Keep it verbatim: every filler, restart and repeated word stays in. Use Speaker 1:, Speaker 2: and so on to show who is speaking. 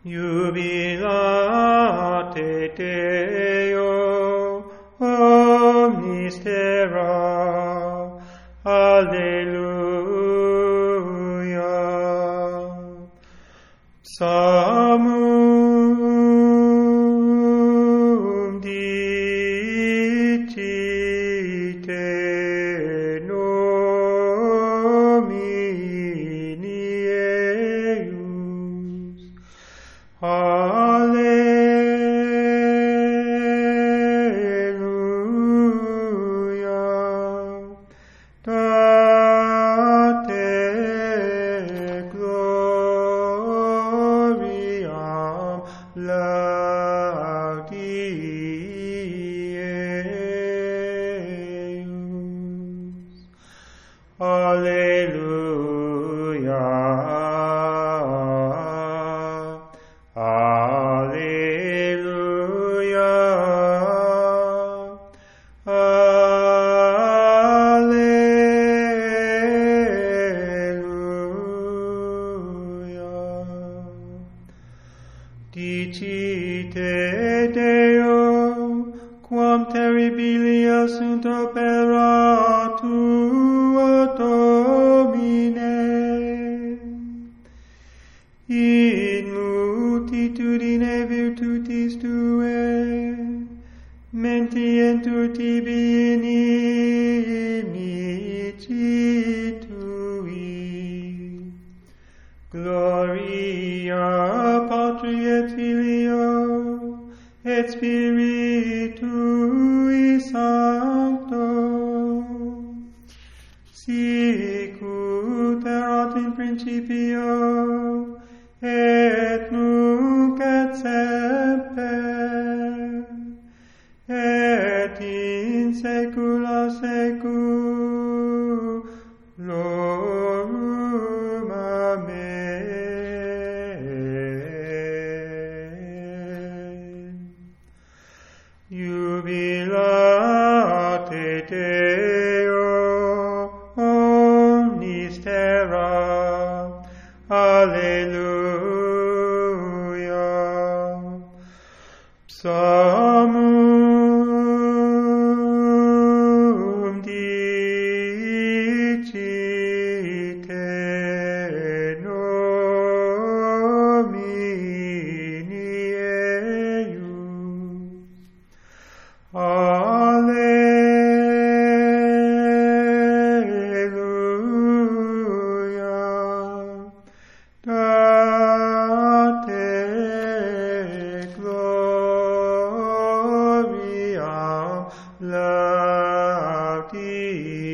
Speaker 1: Jubilate Deo omnis terra. Alleluia. Psalmum dicite nomini eius. Alleluia. Date gloriam laudieus. Alleluia. Alleluia. Alleluia. Dicite Deo, quam terribilia sunt opera tua, Domine. In multitudine virtutis tuae, mentientur tibi inimici tui. Gloria Patri et Filio et Spiritui Sancto, sicut erat in principio, et nunc et semper, et in saecula saeculorum. Amen. Jubilate Deo omnis terra. Alleluia. Psalmum dicite nomini eius. Alleluia. Date gloriam laudieus.